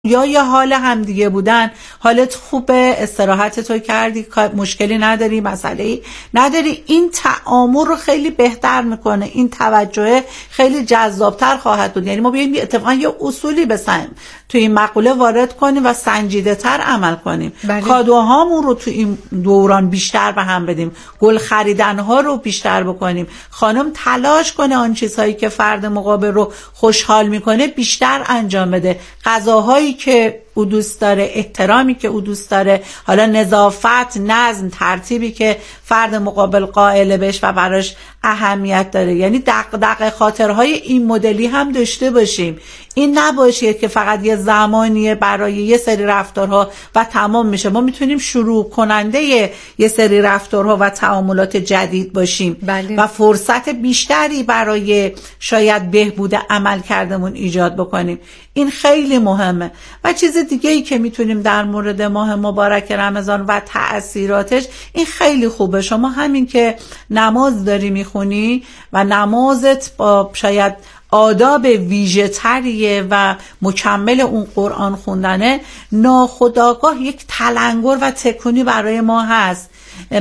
یا یه حال همدیگه بودن، حالت خوبه، استراحت تو کردی، مشکلی نداری، مسئله‌ای نداری، این تعامل رو خیلی بهتر میکنه، این توجه خیلی جذابتر خواهد بود. یعنی ما بیایم اتفاقا یه اصولی تو این مقوله وارد کنیم و سنجیده تر عمل کنیم. کادوهامون رو تو این دوران بیشتر به هم بدیم، گل خریدنها رو بیشتر بکنیم، خانم تلاش کنه آن چیزهایی که فرد مقابل رو خوشحال میکنه بیشتر انجام بده، غذاهایی که او دوست داره، احترامی که او دوست داره، حالا نظافت، نظم، ترتیبی که فرد مقابل قائل بهش و براش اهمیت داره. یعنی دغدغه خاطرهای این مدلی هم داشته باشیم. این نباشه که فقط یه زمانیه برای یه سری رفتارها و تمام میشه. ما میتونیم شروع کننده یه سری رفتارها و تعاملات جدید باشیم و فرصت بیشتری برای شاید بهبود عملکردمون ایجاد بکنیم. این خیلی مهمه. و چیز دیگه ای که میتونیم در مورد ماه مبارک رمضان و تأثیراتش، این خیلی خوبه. شما همین که نماز داری میخونی و نمازت با شاید آداب ویژه تریه و مکمل اون قرآن خوندنه، ناخودآگاه یک تلنگر و تکونی برای ما هست.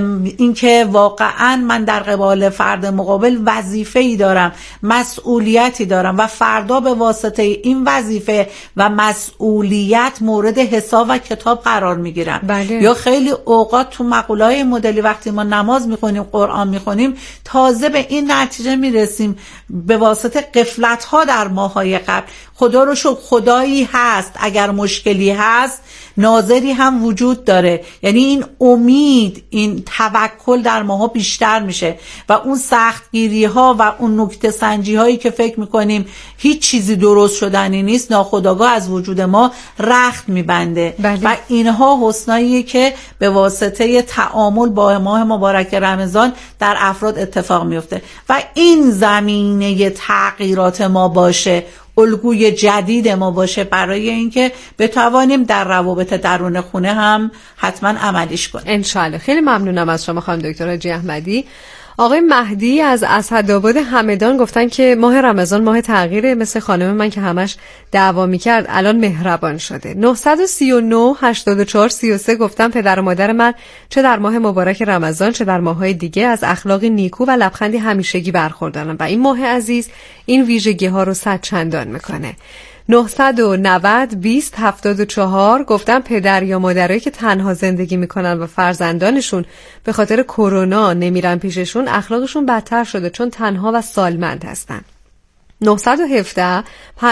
اینکه واقعا من در قبال فرد مقابل وظیفه‌ای دارم، مسئولیتی دارم و فردا به واسطه این وظیفه و مسئولیت مورد حساب و کتاب قرار میگیرم. یا خیلی اوقات تو مقوله‌های مدلی وقتی ما نماز میخونیم، قرآن میخونیم، تازه به این نتیجه میرسیم به واسطه غفلت‌ها در ماه‌های قبل خدا رو شکر خدایی هست، اگر مشکلی هست ناظری هم وجود داره. یعنی این امید، این توکل در ماها بیشتر میشه و اون سختگیری ها و اون نکته سنجی هایی که فکر میکنیم هیچ چیزی درست شدنی نیست، ناخودآگاه از وجود ما رخت میبنده. و اینها حسناییه که به واسطه تعامل با ماه مبارک رمضان در افراد اتفاق میفته و این زمینه تغییرات ما باشه، الگوی جدید ما باشه برای اینکه بتوانیم در روابط درون خونه هم حتما عملیش کنیم انشالله. خیلی ممنونم از شما خانم دکتر حاجی احمدی. آقای مهدی از اسدآباد همدان گفتن که ماه رمضان ماه تغییره، مثل خانم من که همش دعوا میکرد الان مهربان شده. 939 84 33 گفتن پدر و مادر من چه در ماه مبارک رمضان چه در ماه‌های دیگه از اخلاق نیکو و لبخندی همیشگی برخوردارن و این ماه عزیز این ویژگی ها رو صد چندان میکنه. 990 20 74 گفتن پدر یا مادرایی که تنها زندگی میکنن و فرزندانشون به خاطر کرونا نمیرن پیششون، اخلاقشون بدتر شده چون تنها و سالمند هستن. 917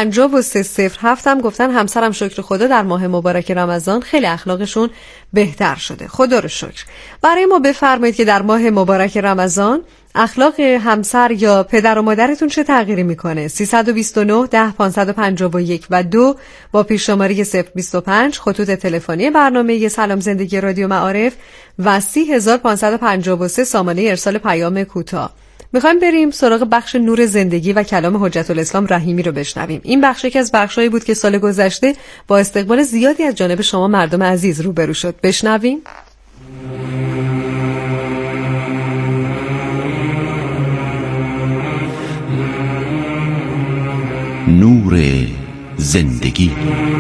5307 هم گفتن همسرم شکر خدا در ماه مبارک رمضان خیلی اخلاقشون بهتر شده، خدا رو شکر. برای ما بفرمایید که در ماه مبارک رمضان اخلاق همسر یا پدر و مادرتون چه تغییری میکنه؟ 329 10 551 و 2 با پیش شماره 025 خطوط تلفنی برنامه سلام زندگی رادیو معارف و 30553 سامانه ارسال پیام کوتاه. میخوایم بریم سراغ بخش نور زندگی و کلام حجت الاسلام رحیمی رو بشنویم. این بخش یکی از بخشایی بود که سال گذشته با استقبال زیادی از جانب شما مردم عزیز روبرو شد. بشنویم. نور زندگی.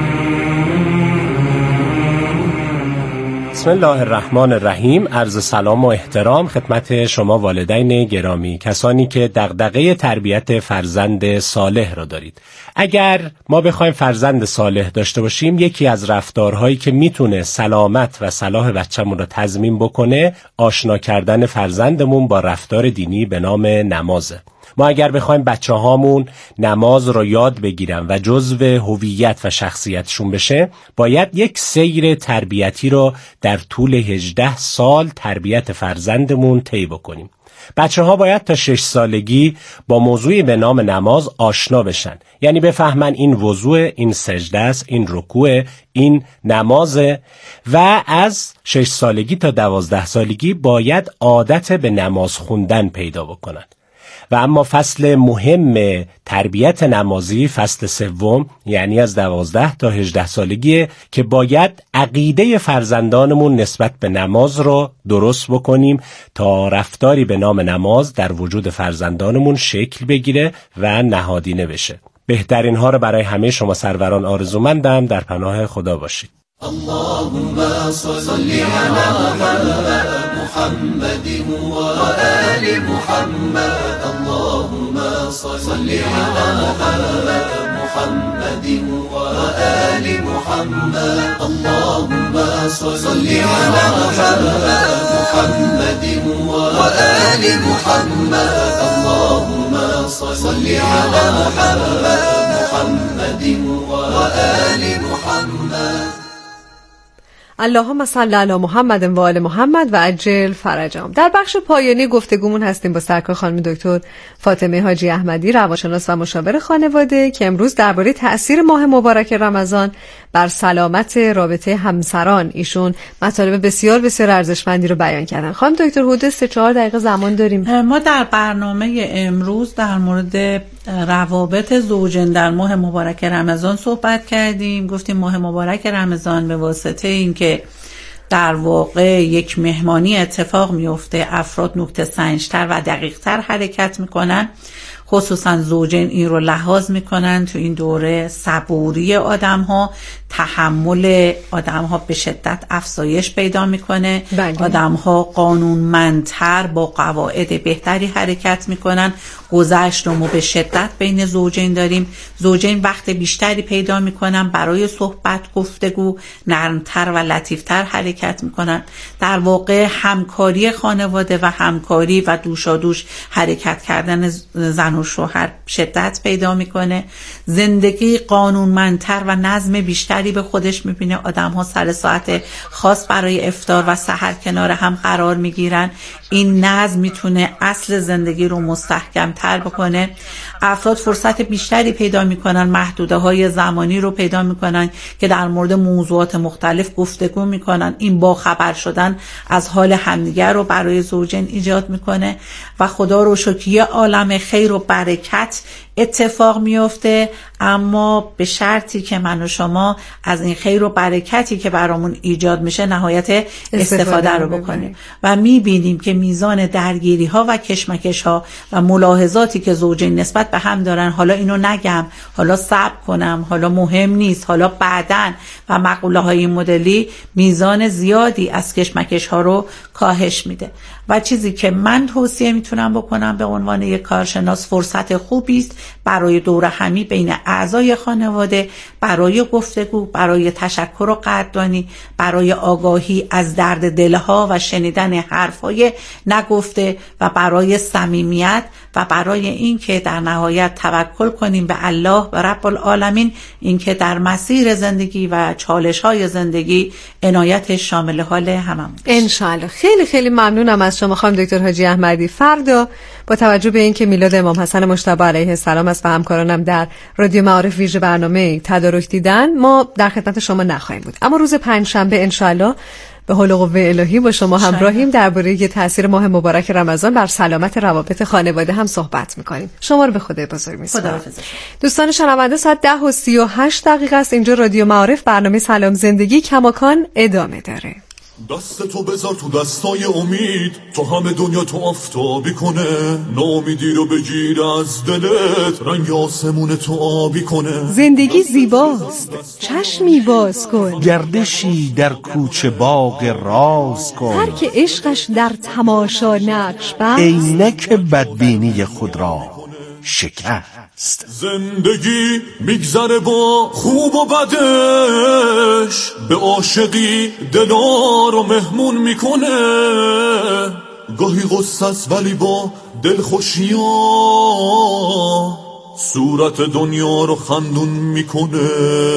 بسم الله الرحمن الرحیم. عرض سلام و احترام خدمت شما والدین گرامی، کسانی که دغدغه تربیت فرزند صالح را دارید. اگر ما بخوایم فرزند صالح داشته باشیم، یکی از رفتارهایی که میتونه سلامت و صلاح بچه‌مون را تضمین بکنه، آشنا کردن فرزندمون با رفتار دینی به نام نمازه. ما اگر بخوایم بچه هامون نماز رو یاد بگیرن و جزو هویت و شخصیتشون بشه، باید یک سیر تربیتی رو در طول 18 سال تربیت فرزندمون طی بکنیم. بچه ها باید تا 6 سالگی با موضوعی به نام نماز آشنا بشن، یعنی بفهمن این وضوء، این سجده است، این رکوع، این نمازه و از 6 سالگی تا 12 سالگی باید عادت به نماز خوندن پیدا بکنن. و اما فصل مهم تربیت نمازی فصل سوم، یعنی از 12 تا 18 سالگیه که باید عقیده فرزندانمون نسبت به نماز رو درست بکنیم تا رفتاری به نام نماز در وجود فرزندانمون شکل بگیره و نهادینه بشه. بهترین ها رو برای همه شما سروران آرزومندم. در پناه خدا باشید. اللهم صل على محمد وآل محمد. اللهم صل على محمد وآل محمد. اللهم صل على محمد وآل محمد. اللهم صل على محمد وآل محمد. اللهم صل علی محمد و آل محمد و عجل فرجهم. در بخش پایانی گفتگومون هستیم با سرکار خانم دکتر فاطمه حاجی احمدی، روانشناس و مشاور خانواده، که امروز درباره تأثیر ماه مبارک رمضان بر سلامت رابطه همسران ایشون مطالب بسیار بسیار ارزشمندی رو بیان کردن. خانم دکتر حدود 3-4 دقیقه زمان داریم. ما در برنامه امروز در مورد روابط زوجین در ماه مبارک رمضان صحبت کردیم. گفتیم ماه مبارک رمضان به واسطه اینکه در واقع یک مهمانی اتفاق میفته، افراد نکته سنج‌تر و دقیق‌تر حرکت میکنن، خصوصا زوجین این رو لحاظ میکنن تو این دوره صبوری آدم‌ها، تحمل آدم‌ها به شدت افزایش پیدا میکنه. آدم‌ها قانونمندتر با قواعد بهتری حرکت میکنن. گذشت رو به شدت بین زوجین داریم. زوجین وقت بیشتری پیدا میکنن برای صحبت، گفتگو، نرمتر و لطیفتر حرکت میکنن. در واقع همکاری خانواده و همکاری و دوشادوش حرکت کردن زن و شوهر شدت پیدا میکنه. زندگی قانونمندتر و نظم بیشتری به خودش میبینه. آدم ها سر ساعت خاص برای افطار و سحر کنار هم قرار میگیرن. این نظم میتونه اصل زندگی رو مستحکم تر بکنه. افراد فرصت بیشتری پیدا میکنن، محدوده های زمانی رو پیدا میکنن که در مورد موضوعات مختلف گفتگو میکنن. این با خبر شدن از حال همدیگر رو برای زوجین ایجاد میکنه و خدا رو شکر یه عالم خیر و برکت اتفاق میفته، اما به شرطی که من و شما از این خیر و برکتی که برامون ایجاد میشه نهایت استفاده رو بکنیم. و میبینیم که میزان درگیری ها و کشمکش ها و ملاحظاتی که زوجین نسبت به هم دارن، حالا اینو نگم، حالا صبر کنم، حالا مهم نیست، حالا بعدن و مقوله های مدلی، میزان زیادی از کشمکش ها رو کاهش میده. و چیزی که من توصیه میتونم بکنم به عنوان یک کارشناس، فرصت خوبی است برای دوره همی بین اعضای خانواده، برای گفتگو، برای تشکر و قدردانی، برای آگاهی از درد دلها و شنیدن حرفهای نگفته و برای صمیمیت و برای اینکه در نهایت توکل کنیم به الله و رب العالمین، اینکه در مسیر زندگی و چالش‌های زندگی عنایت شامل حال هممون ان شاء الله. خیلی خیلی ممنونم از شما خانم دکتر حاجی احمدی. فردا با توجه به اینکه میلاد امام حسن مجتبی علیه السلام است و همکارانم در رادیو معارف ویژه برنامه تدارک دیدن، ما در خدمت شما نخواهیم بود، اما روز پنجشنبه ان شاء الله به حول و قوه الهی با شما همراهیم. درباره تاثیر ماه مبارک رمضان بر سلامت روابط خانواده هم صحبت می‌کنیم. شما رو به خدای بزرگ می‌سپارم. دوستان شنونده، ساعت 10:38 است. اینجا رادیو معارف، برنامه سلام زندگی کماکان ادامه داره. دست تو بذار تو دستای امید، تو همه دنیا تو آفتابی کنه، ناامیدی رو بگیر از دلت، رنگ آسمون تو آبی کنه. زندگی زیباست، چشمی باز کن، گردشی در کوچه باغ راز کن، هر که عشقش در تماشا نقش بست، عینک بدبینی خود را شکست. زندگی میگذره با خوب و بدش، به عاشقی دلار رو مهمون میکنه، گاهی غصه است ولی با دلخوشی ها صورت دنیا رو خندون میکنه،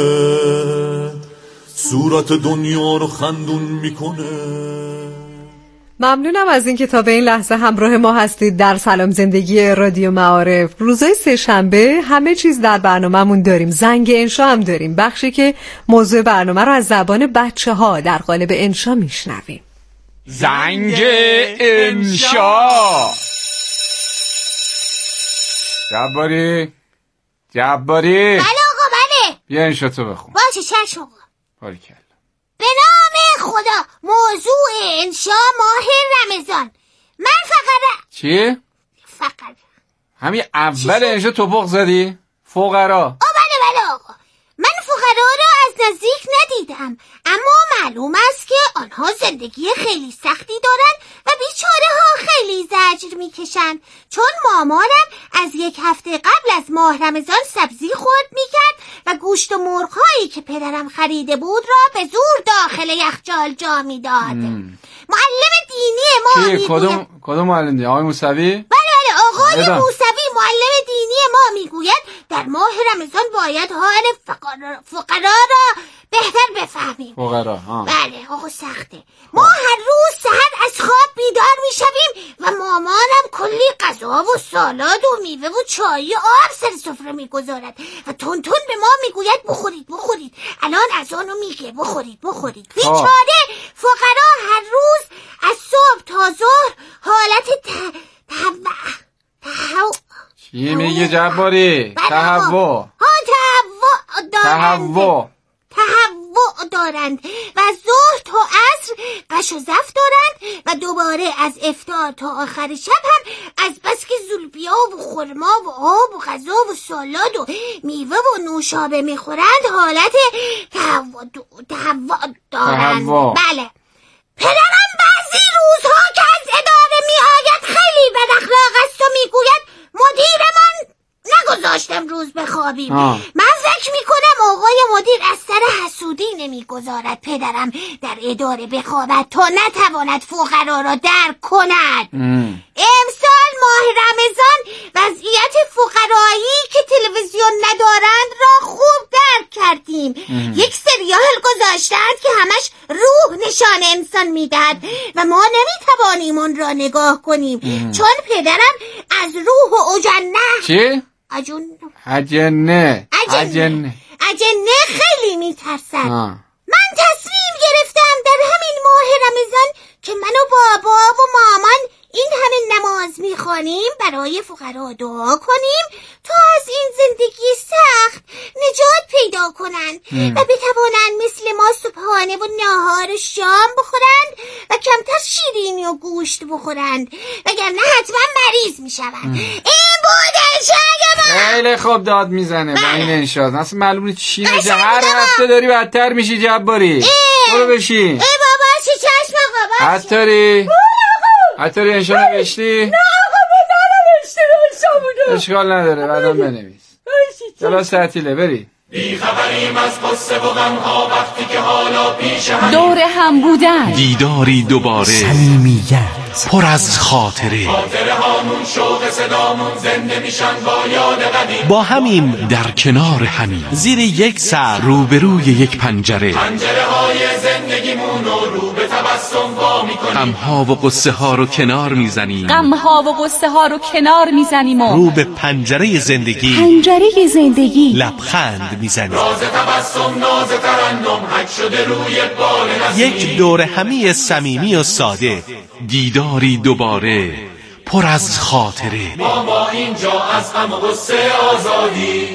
صورت دنیا رو خندون میکنه. ممنونم از اینکه تا به این لحظه همراه ما هستید در سلام زندگی رادیو معارف. روزهای سه‌شنبه همه چیز در برنامه‌مون داریم. زنگ انشا هم داریم، بخشی که موضوع برنامه رو از زبان بچه‌ها در قالب انشا میشنویم. زنگ انشا. جباری بله آقا بله. بیا انشا تو بخون. باشه چشم آقا. باریکلا. به نام خدا. موضوع انشا ماه رمضان. من فقط چی؟ فقط همین اول انشا توپق زدی؟ فقرا. بله آقا، من فقرا را از نزدیک ندیدم، اما معلوم است که آنها زندگی خیلی سختی دارند و بیچاره ها خیلی زجر میکشند، چون مامانم از 1 هفته قبل از ماه رمضان سبزی خورد میکرد و گوشت و مرغ‌هایی که پدرم خریده بود را به زور داخل یخچال جا میداد. معلم دینی ما میگوید. کدوم معلم دینی؟ آقای موسوی؟ بله آقای موسوی معلم دینی ما میگوید در ماه رمضان باید حال فقرا را بهتر بفهمیم. فقرا بله آقا سخته. ما هر روز سحر از خواب بیدار میشویم و مامانم کلی غذا و سالاد و میوه و چای و آب سر سفره میگذارد و تون به ما میگوید بخورید الان اذانو میگه بخورید. بیچاره فقرا هر روز از صبح تا ظهر حالت چی میگه جباری؟ تهوع دارند و ظهر تا عصر قش و زفت دارند و دوباره از افطار تا آخر شب هم از بس که زولبیا و خرما و آب و غذا و سالاد و میوه و نوشابه میخورند حالت تهوع دارند. بله. پدرم بعضی روزها که از اداره میآید خیلی بد اخلاق است و میگوید مدیرمان نگذاشت امروز بخوابیم. من فکر میکنم آقای مدیر از سر حسودی نمیگذارد پدرم در اداره بخوابد تا نتواند فقرا را درک کند. امسال ماه رمضان وضعیت فقرایی که تلویزیون ندارند را خوب درک کردیم. یک سریال گذاشتند که همش روح نشان انسان میدهد و ما نمیتوانیم آن را نگاه کنیم چون پدرم از روح و چی؟ اجنه خیلی میترسد. من تصمیم گرفتم در همین ماه رمضان که من و بابا و مامان این همه نماز میخوانیم برای فقرا دعا کنیم تا از این زندگی سخت نجات پیدا کنند و بتوانند مثل ما صبحانه و ناهار شام بخورند و کمتر شیرینی و گوشت بخورند وگرنه حتما مریض میشوند. این بوده انشاء ما. خیلی خوب داد میزنه با این انشاء. اصلا معلومه چی میشه. هر هفته داری بدتر میشی جباری. برو بشین. ای بابا چه چشم آقا. عطاری انشاء نوشتی؟ نه آقا ننوشته انشاء اشکال نداره بعدم بنویس. کلاس تعطیله بری. بیخبریم از قصه و غمها وقتی که حالا پیش هم دور هم بودن، دیداری دوباره، صمیمیت پر از خاطره هامون شوق صدامون زنده میشن با یاد قدیم. با همیم در کنار همیم زیر یک سر روبروی یک پنجره های زندگیمون رو به تبسم وا میکنیم. غمها و قصه ها رو کنار میزنیم و رو به پنجره زندگی لبخند میزنیم. راز تبسم ناز ترنم حک شده روی بال نسیم. یک دور همی صمیمی و ساده، دیداری دوباره پر از خاطره. ما اینجا از غم و غصه آزادی.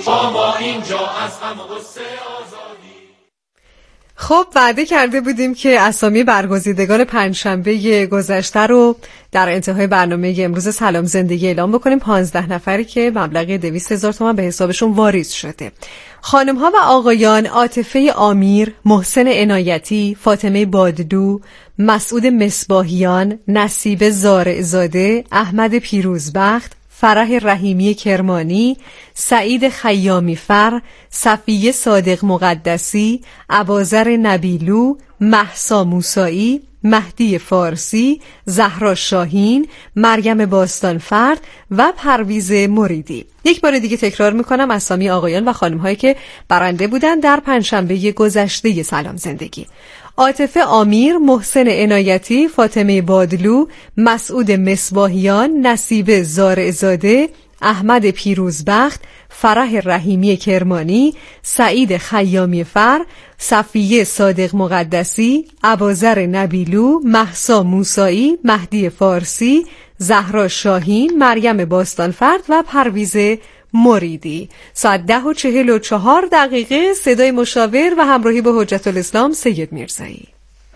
خب وعده کرده بودیم که اسامی برگزیدگان پنجشنبه گذشته رو در انتهای برنامه امروز سلام زندگی اعلام بکنیم. 15 نفری که مبلغ 200,000 تومان به حسابشون واریز شده. خانم ها و آقایان عاطفه آمیر، محسن عنایتی، فاطمه بادلو، مسعود مصباحیان، نصیب زارعزاده، احمد پیروزبخت، فرح رحیمی کرمانی، سعید خیامی فر، صفیه صادق مقدسی، اباذر نبیلو، مهسا موسایی، مهدی فارسی، زهرا شاهین، مریم باستانفرد و پرویز مریدی. یک بار دیگه تکرار میکنم اسامی آقایان و خانم هایی که برنده بودن در پنجشنبه گذشته سلام زندگی: عاطفه آمیر، محسن عنایتی، فاطمه بادلو، مسعود مصباحیان، نصیب زارعزاده، احمد پیروزبخت، فرح رحیمی کرمانی، سعید خیامی فر، صفیه صادق مقدسی، اباذر نبیلو، مهسا موسایی، مهدی فارسی، زهرا شاهین، مریم باستانفرد و پرویز مریدی. ساعت 10:44 صدای مشاور و همراهی با حجت الاسلام سید میرزایی.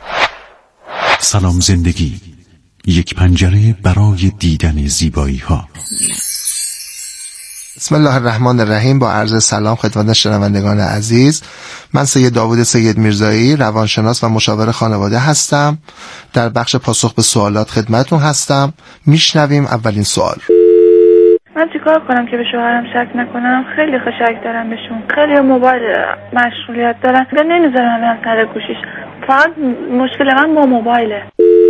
سلام زندگی، یک پنجره برای دیدن زیبایی ها. بسم الله الرحمن الرحیم. با عرض سلام خدمت شنوندگان عزیز، من سید داوود سید میرزایی، روانشناس و مشاور خانواده هستم. در بخش پاسخ به سوالات خدمتتون هستم. میشنویم اولین سوال. من چیکار کنم که به شوهرم شک نکنم؟ خیلی شک دارم بهشون، خیلی موبایل مشغولیت دارن و نمیذارم برم سر گوشیش. فقط مشکل من با موبایله.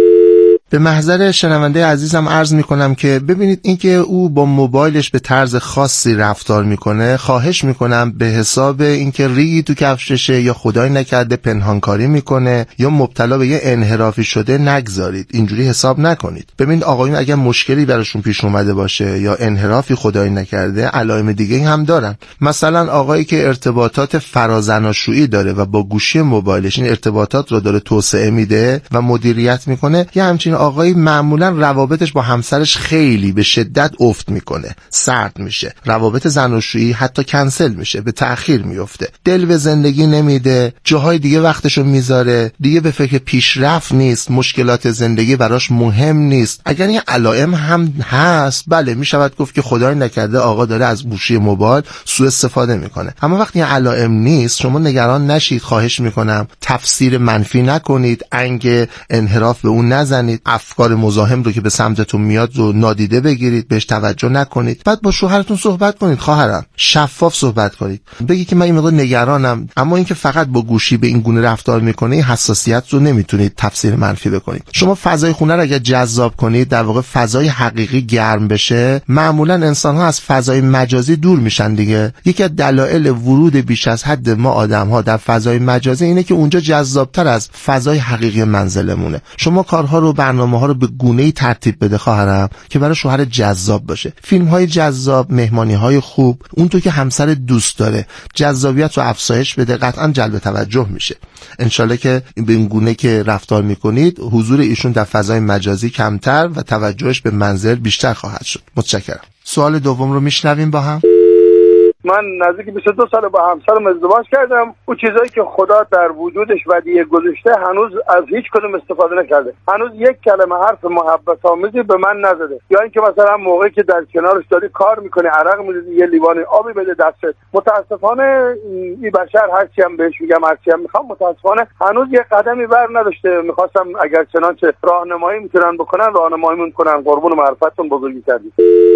به محضر شنونده عزیزم عرض میکنم که ببینید اینکه او با موبایلش به طرز خاصی رفتار میکنه، خواهش میکنم به حساب اینکه ریگی تو کفششه یا خدای نکرده پنهانکاری میکنه یا مبتلا به یه انحرافی شده نگذارید. اینجوری حساب نکنید. ببینید آقایون اگر مشکلی براشون پیش اومده باشه یا انحرافی خدای نکرده، علائم دیگه هم دارن. مثلا آقایی که ارتباطات فرازناشویی داره و با گوشی موبایلش این ارتباطات رو داره توسعه میده و مدیریت میکنه، یا همچنین آقایی معمولا روابطش با همسرش خیلی به شدت افت میکنه، سرد میشه، روابط زناشویی حتی کنسل میشه، به تأخیر میفته، دل به زندگی نمیده، جاهای دیگه وقتشو میذاره، دیگه به فکر پیشرفت نیست، مشکلات زندگی براش مهم نیست. اگر این علائم هم هست، بله میشود گفت که خدای نکرده آقا داره از گوشی موبایل سوء استفاده میکنه. اما وقتی این علائم نیست، شما نگران نشید. خواهش میکنم تفسیر منفی نکنید، انگ انحراف به اون نزنید، افکار مزاحم رو که به سمتتون میاد رو نادیده بگیرید، بهش توجه نکنید. بعد با شوهرتون صحبت کنید. خواهرم شفاف صحبت کنید، بگید که من این مقدار نگرانم، اما اینکه فقط با گوشی به این گونه رفتار میکنه، این حساسیت رو نمیتونید تفسیر منفی بکنید. شما فضای خونه رو اگه جذاب کنید، در واقع فضای حقیقی گرم بشه، معمولا انسان‌ها از فضای مجازی دور میشن دیگه. یکی از دلایل ورود بیش از حد ما آدم‌ها در فضای مجازی اینه که اونجا جذابتر از فضای حقیقی منزلمونه. شما کارها رو، برنامه‌ها رو به گونه‌ای ترتیب بده خواهرم که برای شوهر جذاب باشه. فیلم‌های جذاب، مهمانی‌های خوب، اونطور که همسر دوست داره، جذابیت رو افزایش بده، قطعاً جلب توجه میشه. انشالله که به این گونه که رفتار میکنید، حضور ایشون در فضای مجازی کمتر و توجهش به منزل بیشتر خواهد شد. متشکرم. سوال دوم رو میشنویم با هم. من نزدیک 22 سال با همسرم ازدواج کردم. اون چیزایی که خدا در وجودش ودیعه گذاشته هنوز از هیچ کدوم استفاده نکرده. هنوز یک کلمه حرف محبت آمیزی به من نزده. یا اینکه مثلا موقعی که در کنارش داری کار میکنی، عرق میریزی، یه لیوان آبی بده دستت. متاسفانه این بشر هرچی هم بهش میگم، هرچی هم میخوام، متاسفانه هنوز یه قدمی بر نداشته. میخواستم اگر چنانچه راهنمایی میتونن بکنن، راهنمایی میکنن. قربون معرفتتون بزرگی کردید.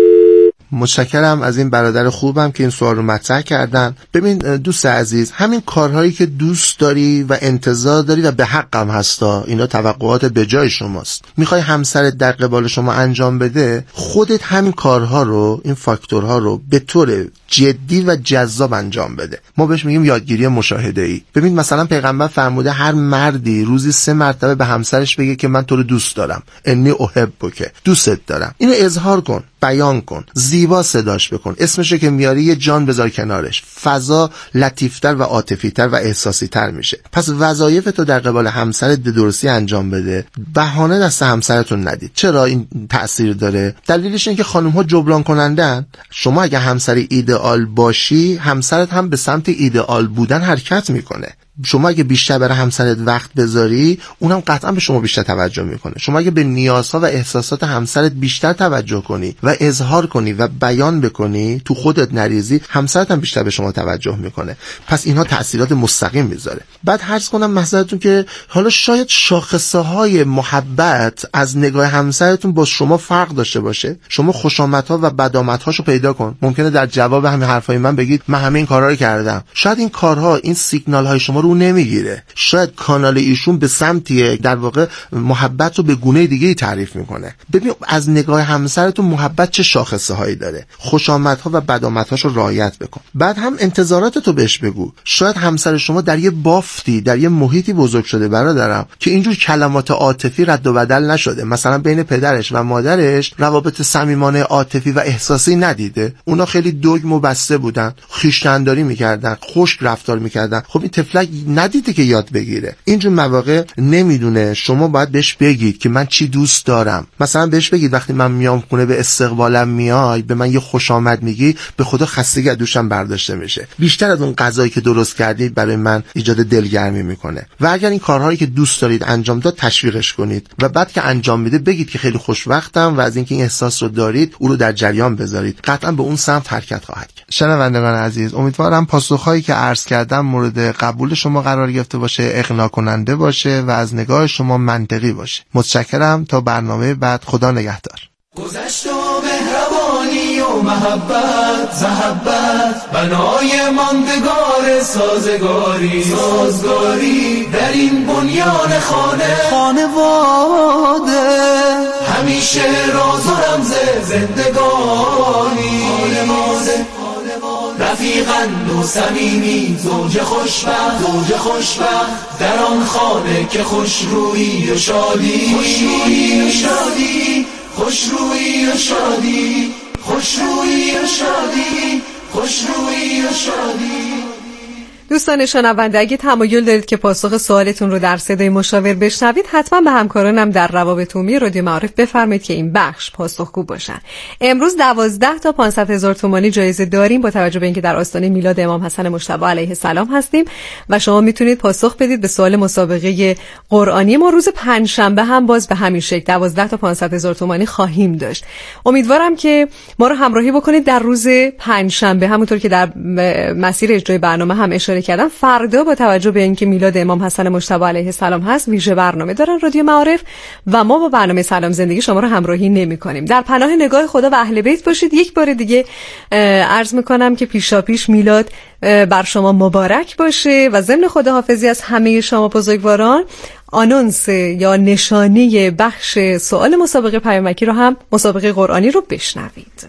متشکرم از این برادر خوبم که این سوال رو مطرح کردن. ببین دوست عزیز، همین کارهایی که دوست داری و انتظار داری و به حقم هستا، اینا توقعات به جای شماست. میخوای همسرت در قبال شما انجام بده، خودت همین کارها رو، این فاکتورها رو به طور جدی و جذاب انجام بده. ما بهش میگیم یادگیری مشاهده‌ای. ببین مثلا پیغمبر فرموده هر مردی روزی 3 مرتبه به همسرش بگه که من تو رو دوست دارم، انی احبک، دوستت دارم. اینو اظهار کن، بیان کن، زیبا صداش بکن، اسمشو که میاری یه جان بذار کنارش. فضا لطیفتر و عاطفی‌تر و احساسی‌تر میشه. پس وظایفتو در قبال همسرت به درستی انجام بده. بهانه دست همسرتون ندید. چرا این تأثیر داره؟ دلیلش اینه که خانم‌ها جبران کنندن. شما اگه همسر ایدئال باشی، همسرت هم به سمت ایدئال بودن حرکت میکنه. شما اگه بیشتر برای همسرت وقت بذاری، اونم قطعا به شما بیشتر توجه میکنه. شما اگه به نیازها و احساسات همسرت بیشتر توجه کنی و اظهار کنی و بیان بکنی، تو خودت نریزی، همسرت هم بیشتر به شما توجه میکنه. پس اینها تأثیرات مستقیم میذاره. بعد عرض کنم مثلا که حالا شاید شاخصه های محبت از نگاه همسرتون با شما فرق داشته باشه. شما خوشامدها و بدامدهاشو پیدا کن. ممکنه در جواب همین حرفای من بگید من همه این کارا رو کردم. شاید این کارها، این سیگنال های شما رو نمیگیره. شاید کانال ایشون به سمتی در واقع محبت رو به گونه دیگه تعریف میکنه. ببین از نگاه همسرتون محبت چه شاخصه هایی داره. خوشامدها و بدامدهاشو رعایت بکن. بعد هم انتظاراتتو بهش بگو. شاید همسر شما در یه بافتی، در یه محیطی بزرگ شده برادرم که اینجور کلمات عاطفی رد و بدل نشده. مثلا بین پدرش و مادرش روابط صمیمانه عاطفی و احساسی ندیده. اونا خیلی دوگم و بسته بودن، خویشتن‌داری میکردن، خشک رفتار میکردن. خب این طفلک ندیده که یاد بگیره. اینجور مواقع نمیدونه، شما باید بهش بگید که من چی دوست دارم. مثلا بهش بگید وقتی من میام خونه به استقبالم میای، به من یه خوش آمد میگی، به خدا خستگی از دوشم برداشته میشه. بیشتر از اون غذایی که درست کردی برای من ایجاد دلگرمی میکنه. و اگر این کارهایی که دوست دارید انجام داد، تشویقش کنید و بعد که انجام میده بگید که خیلی خوشوقتم و از اینکه این احساس رو دارید او رو در جریان بذارید. قطعا به اون سمت حرکت خواهد کرد. شنوندگان عزیز، امیدوارم پاسخهایی که عرض کردم مورد قبول شما قرار گرفته باشه، اقناع کننده باشه و از نگاه شما منطقی باشه. متشکرم. تا برنامه بعد، خدا نگهدار. گذشت و مهربانی و محبت زحبت بنای ماندگار سازگاری در این بنیان خانواده همیشه راز و رمز زندگانی رفیقند و صمیمی زوج خوشبخت در آن خانه که خوشرویی و شادی خوشرویی و شادی. دوستان شنونده، اگه تمایل دارید که پاسخ سوالتون رو در صدای مشاور بشنوید، حتما به همکارانم در روابط عمومی رادیو معارف بفرمایید که این بخش پاسخگو باشن. امروز 12 تا 500,000 تومانی جایزه داریم با توجه به اینکه در آستانه میلاد امام حسن مجتبی علیه السلام هستیم و شما میتونید پاسخ بدید به سوال مسابقه قرآنی ما. روز پنجشنبه هم باز به همین شکل 12 تا 500,000 تومانی خواهیم داشت. امیدوارم که ما رو همراهی بکنید در روز پنجشنبه. همونطور که در مسیر اجرای برنامه هم اشاره کردم، فردا با توجه به اینکه میلاد امام حسن مجتبی علیه السلام هست، ویژه برنامه دارن رادیو معارف و ما با برنامه سلام زندگی شما رو همراهی نمی‌کنیم. در پناه نگاه خدا و اهل بیت باشید. یک بار دیگه عرض می‌کنم که پیشاپیش میلاد بر شما مبارک باشه و ضمن خداحافظی از همه شما بزرگواران، آنونس یا نشانی بخش سوال مسابقه پیامکی رو هم، مسابقه قرآنی رو بشنوید.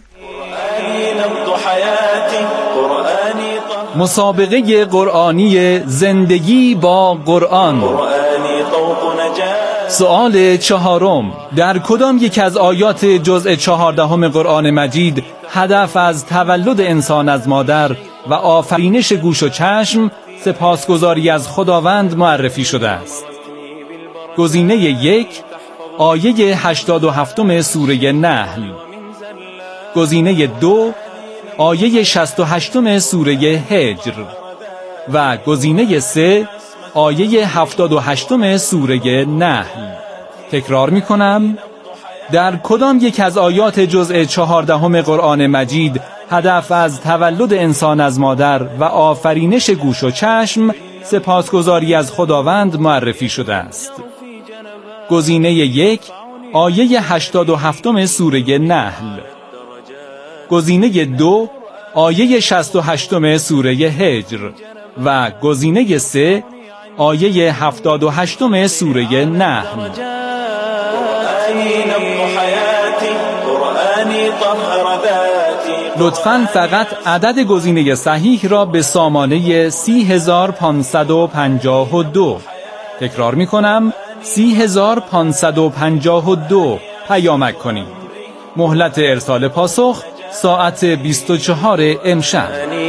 مسابقه قرآنی زندگی با قرآن. سوال چهارم: در کدام یک از آیات جزء 14 قرآن مجید هدف از تولد انسان از مادر و آفرینش گوش و چشم سپاسگزاری از خداوند معرفی شده است؟ گزینه 1 آیه 87 سوره نحل، گزینه 2 آیه 68 سوره هجر و گزینه 3 آیه 78 سوره نحل. تکرار می کنم: در کدام یک از آیات جزء 14 قرآن مجید هدف از تولد انسان از مادر و آفرینش گوش و چشم سپاسگزاری از خداوند معرفی شده است؟ گزینه 1 آیه 87 سوره نحل، گزینه 2 آیه 68 سوره هجر و گزینه 3 آیه 78 سوره نحل. لطفاً فقط عدد گزینه صحیح را به سامانه 30552 تکرار می کنم 30552 پیامک کنید. مهلت ارسال پاسخ ساعت 24 امشب.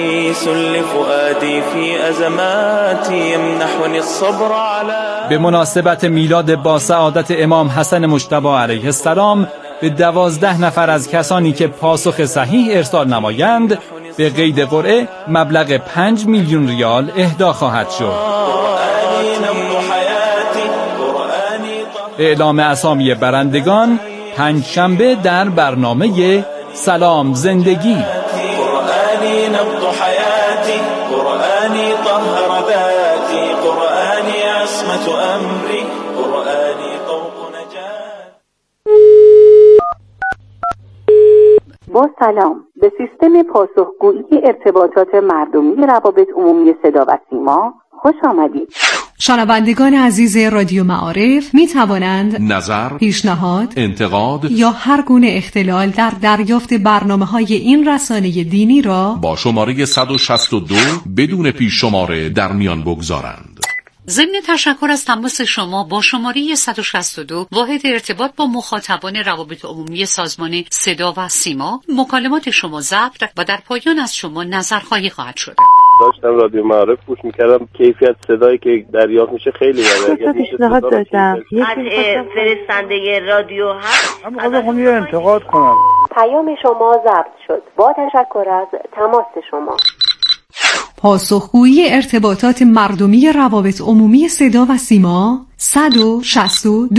به مناسبت میلاد با سعادت امام حسن مجتبی علیه السلام به 12 نفر از کسانی که پاسخ صحیح ارسال نمایند به قید قرعه مبلغ 5 میلیون ریال اهدا خواهد شد. اعلام اسامی برندگان پنجشنبه در برنامه سلام زندگی. قرآنی نبض حیاتی، قرآنی طهر ذاتی، قرآنی عصمت امری، قرآنی طوق نجات. با سلام به سیستم پاسخگویی ارتباطات مردمی روابط عمومی صدا و سیما خوش آمدید. شنوندگان عزیز رادیو معارف می توانند نظر، پیشنهاد، انتقاد یا هر گونه اختلال در دریافت برنامه‌های این رسانه دینی را با شماره 162 بدون پیش شماره در میان بگذارند. ضمن تشکر از تماس شما با شماره 162 واحد ارتباط با مخاطبان روابط عمومی سازمان صدا و سیما، مکالمات شما ضبط و در پایان از شما نظرخواهی خواهد شد. داشتم رادیو معارف گوش میکردم، کیفیت صدایی که دریافت میشه خیلی بده. پیشنهاد داشتم فرستنده رادیو هست. من خواهم یه انتقاد کنم. پیام شما ضبط شد. با تشکر از تماس شما. پاسخگویی ارتباطات مردمی روابط عمومی صدا و سیما 162.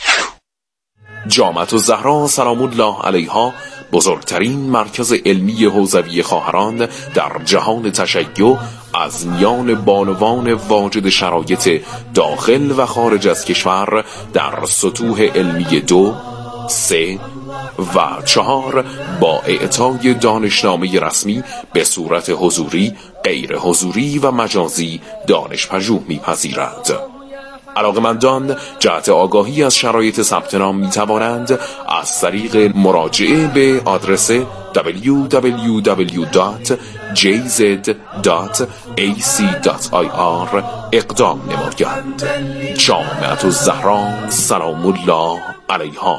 جامعة الزهرا سلام الله علیها بزرگترین مرکز علمی حوزوی خواهران در جهان تشیع از میان بانوان واجد شرایط داخل و خارج از کشور در سطوح علمی 2، 3 و 4 با اعطای دانشنامه رسمی به صورت حضوری، غیر حضوری و مجازی دانشپژوه می‌پذیرد. علاقمندان جهت آگاهی از شرایط ثبت نام می توانند از طریق مراجعه به آدرس www.jz.ac.ir اقدام نمایند. جامعة الزهرا سلام الله علیها.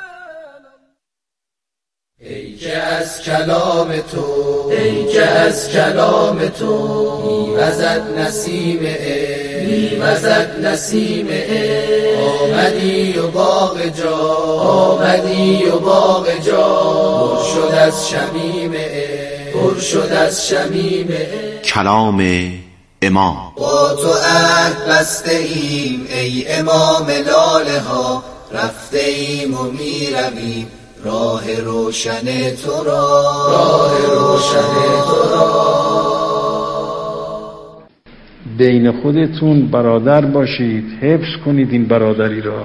ای که از کلام تو، ای که از کلام تو میوزد نسیم میوزد نسیم آمدی و باغ جا، آمدی و باغ جا پر شد از شمیم پر شد از شمیم کلام امام. با تو عهد بسته ایم ای امام لاله ها، رفته ایم و میرویم راه روشن تو را، راه روشن تو را. بین خودتون برادر باشید، حفظ کنید این برادری را.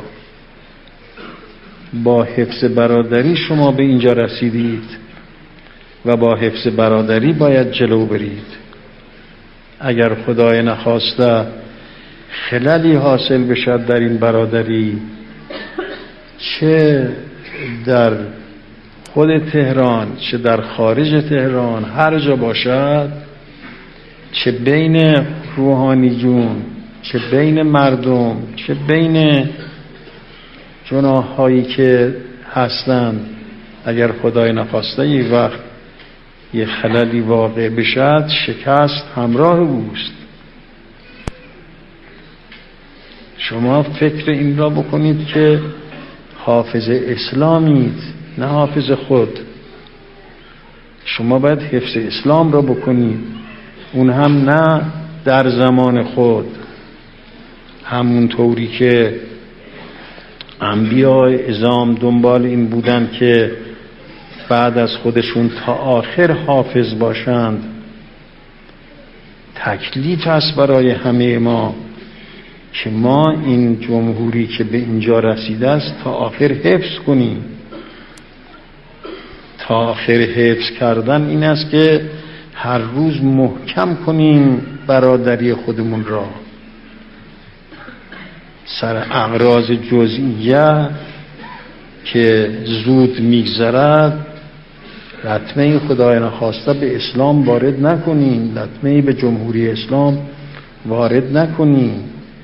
با حفظ برادری شما به اینجا رسیدید و با حفظ برادری باید جلو برید. اگر خدای نخواسته خللی حاصل بشد در این برادری، چه در خود تهران چه در خارج تهران، هر جا باشد، چه بین روحانیون، چه بین مردم، چه بین جناح‌هایی که هستند، اگر خدای نخواسته یک وقت یه خللی واقع بشد، شکست همراه اوست. شما فکر این را بکنید که حافظ اسلامید، نه حافظ خود. شما باید حفظ اسلام را بکنید، اون هم نه در زمان خود، همون طوری که انبیاء اعظام دنبال این بودن که بعد از خودشون تا آخر حافظ باشند. تکلیف است برای همه ما که ما این جمهوری که به اینجا رسیده است تا آخر حفظ کنیم. تا آخر حفظ کردن این است که هر روز محکم کنیم برادری خودمون را. سر اغراض جزئیه که زود میگذرد، لطمه خدای نخواسته به اسلام وارد نکنیم، لطمه به جمهوری اسلام وارد نکنیم.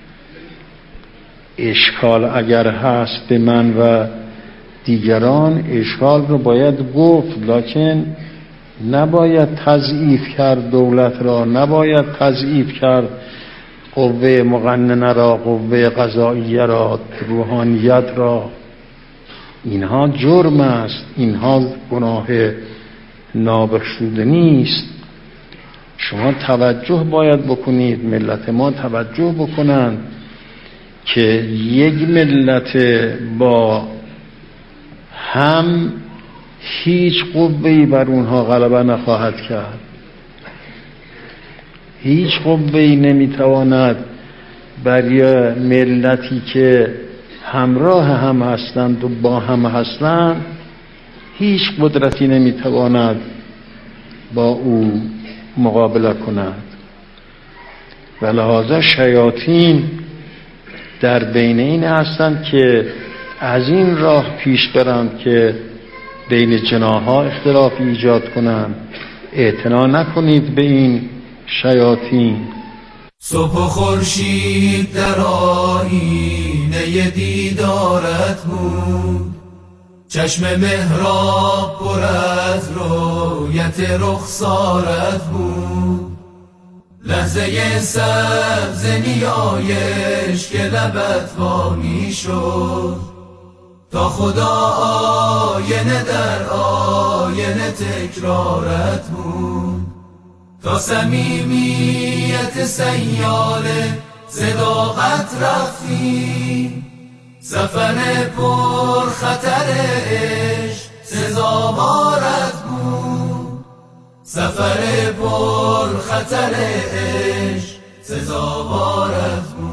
اشکال اگر هست به من و دیگران، اشکال رو باید گفت، لکن نباید تضعیف کرد دولت را، نباید تضعیف کرد قوه مقننه را، قوه قضاییه را، روحانیت را. اینها جرم است، اینها گناه نابخشوده نیست. شما توجه باید بکنید، ملت ما توجه بکنند که یک ملت با هم هیچ قوه‌ای بر اونها غلبه نخواهد کرد. هیچ قوه‌ای نمیتواند برای ملتی که همراه هم هستند و با هم هستند، هیچ قدرتی نمیتواند با او مقابله کند. و لحاظا شیاطین در بین این هستند که از این راه پیش برند که بین جناح‌ها اختلاف ایجاد کنند. اعتنا نکنید به این شیاطین. صبح و خورشید در آیینه دیدارت بود، چشم محراب پر از رویت رخسارت بود. لحظه سبز نیایش که لبت وامی شد، تا خدا آینه در آینه تکرارت بود، تا صمیمیت سیاله صداقت رفتی، سفر پر خطر عشق سزاوارت بود، سفر پر خطر عشق سزاوارت بود.